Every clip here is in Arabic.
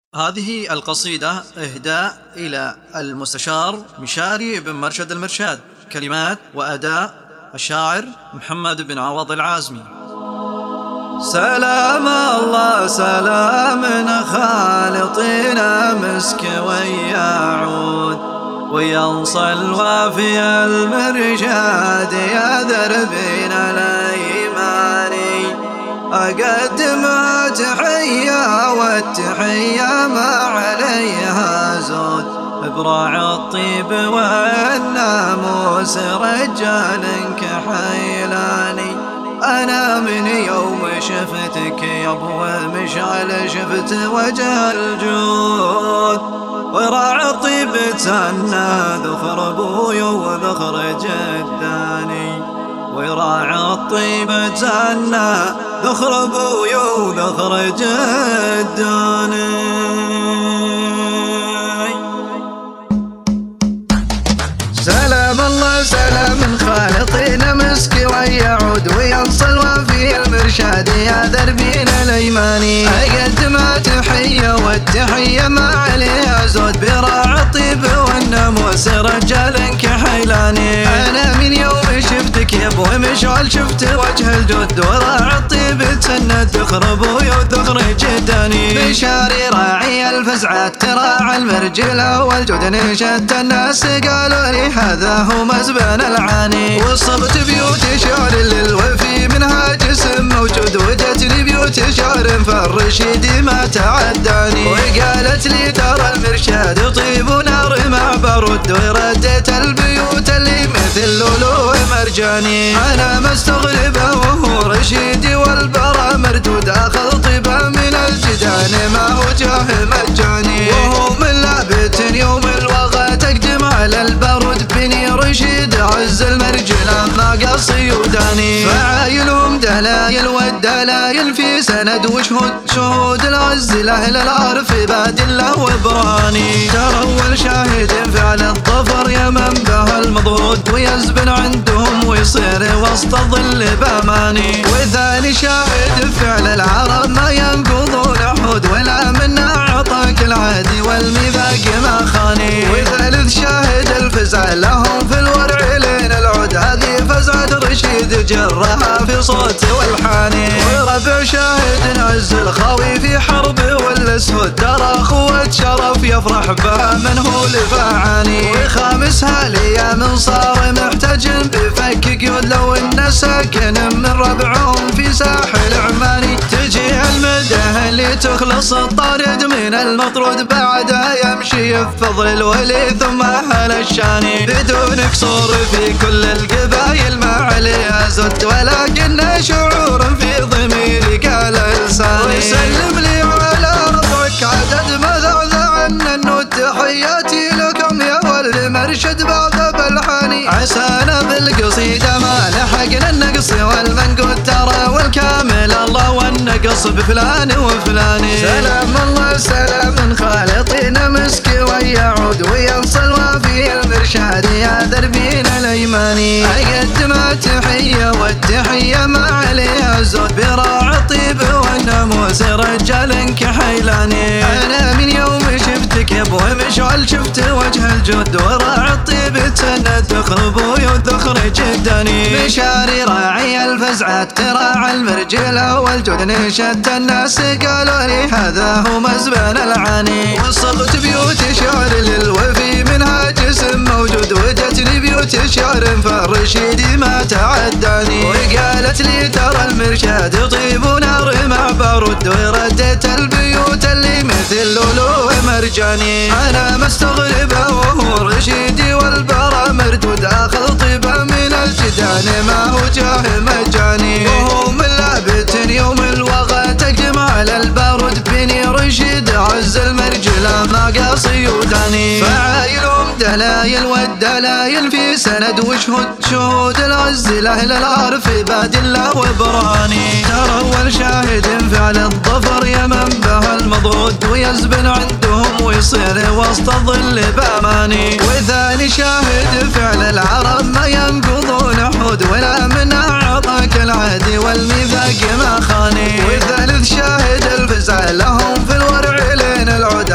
هذه القصيدة إهداء إلى المستشار مشاري بن مرشد المرشاد، كلمات وأداء الشاعر محمد بن عوض العازمي. سلام الله سلام خالطنا مسك ويعود وينصى الوافي المرشاد يا دربنا الأيماني. أقدم تحية والتحية ما عليها زود براع الطيب والناموس رجال كحيلاني. أنا من يوم شفتك يا ابو مشعل شفت وجه الجود وراع الطيب تهنى ذخر ابوي وذخر جداني. وراع الطيب تهنى ذخر ابوي وذخر جداني. سلام الله سلام خالطنا مسك ويعود وينصى الوافي المرشاد يا دربنا الأيماني. أقدم تحية والتحية ما عليها زود براع الطيب والناموس رجال كحيلاني. أنا من يوم شفتك يا ابو مشعل شفت وجه الجد وراع الطيب تسند ذخر ابوي وذخر جداني. بشاري راعي الفزعات تراعى المرجله والجود نشدت الناس قالوا لي هذا هو مزبن العاني. وصلت بيوت شعر للوفي منها جسم موجود وجتني بيوت شعر فالرشيد ما تعداني. وقالت لي ترى المرشاد طيب ونار مع برد وردت البيوت اللي مثل لولو مرجاني. انا مستغربه وهو رشيدي والبرا مردود اخذ طيبه من الجدان ما هو جاه مجاني. وهو من لابت يوم الوغى تقدم على البرد بني رشيد عز المرجله ما قصي وداني. فعايلهم دلايل والدلايل في سند وشهود شهود العز لاهل العرف باد الله وبراني. ترى اول شاهد فعل الظفر يا من به المضغود ويزبن عندهم ويصير وسط الظل باماني. وثاني شاهد فعل العرب ما ينقضون حود ولا منا اعطاك العهد والميثاق ما خاني. وثالث شاهد الفزع لهم في الورع لين العود هذه فزعة رشيد جرها في صوت والحاني. وربع شاهد عز الخاوي في حرب والاسود ترى اخوة شرف يفرح بها من هو لفاعاني. وخامسها لي من صار محتاج بفك قيود لو ان ساكن من ربعهم في ساحل عماني. تجي المده اللي تخلص الطارد من المطرود بعدها يمشي بفضل الولي ثم اهل الشاني. بدون قصور في كل القبايل ما عليها زد ولكن شعور في ضميري قال لساني. وسلم لي على ربك عدد مذعذع انه تحياتي لكم يا ولد مرشد بعد بالحاني. عسانا بالقصيدة ما لحقنا النقص والمنقود ترى والكامل الله والنقص بفلان وفلاني. سلام الله سلام خالطنا مسك ويعود وينصى الوافي المرشاد يا دربنا الأيماني. أقدم تحية والتحية ما عليها زود براع الطيب والناموس رجال كحيلاني. أنا من يوم شفتك يا ابو مشعل شفت وجه الجود وراع الطيب تسند ذخر ابوي وذخر جداني. بشاري راعي الفزعات تراعى المرجله والجود نشدت الناس قالوا لي هذا هو مزبن العاني. وصلت بيوت شعر للوفي منها جسم موجود وجتني بيوت شعر فالرشيد ما تعداني. وقالت لي ترى المرشاد طيب ونار مع برد وردت البيوت اللي مثل لولو مرجاني. انا مستغربه وهو رشيدي والبرا مردود اخذ طيبه من الجدان ما هو جاه مجاني. وهو من لابت يوم الوغى تقدم على البارود بني رشيد عز المرجله ما قاصي وداني. فعايلهم دلايل والدلايل في سند وشهود شهود العز لاهل العرف باد الله وبراني. ترى اول شاهد فعل الظفر يا من به المضغود ويزبن عندهم ويصير وسط الظل باماني. وثاني شاهد فعل العرب ما ينقضون حود ولا من اعطاك العهد والميثاق ما خاني. وثالث شاهد الفزع لهم في الورع لين العود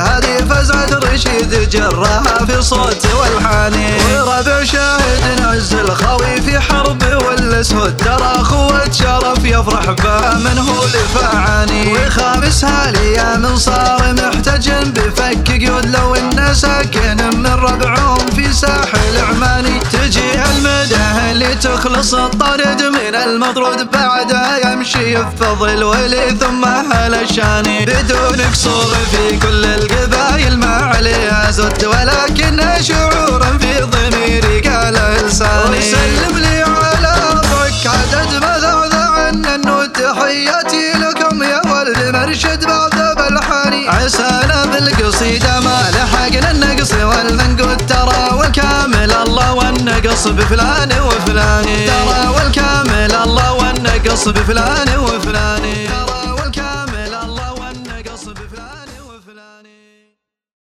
وجرها في صوت والحاني. وربع شاهد عز الخوي في حرب والاسود ترى اخوة شرف يفرح بها من هو لفعاني. وخامسها ليام صار محتج بفك قيود لو ان ساكن من ربعهم في ساحل عماني. تجي المدى اللي تخلص الطرد من المطرود بعدها يمشي يفض الولي ثم اهل الشاني. بدون قصور في كل القبايل ما عليها زد ولكن شعورا في ضميري قال لساني. وسلم لي على ربك عدد مذعذع انه تحياتي لكم يا ولد مرشد بعد بالحاني. عسانا بالقصيدة ما لحقنا النقص والمنقود ترى والكامل الله والنقص بفلان وفلان. ترى والكامل الله والنقص بفلان وفلان.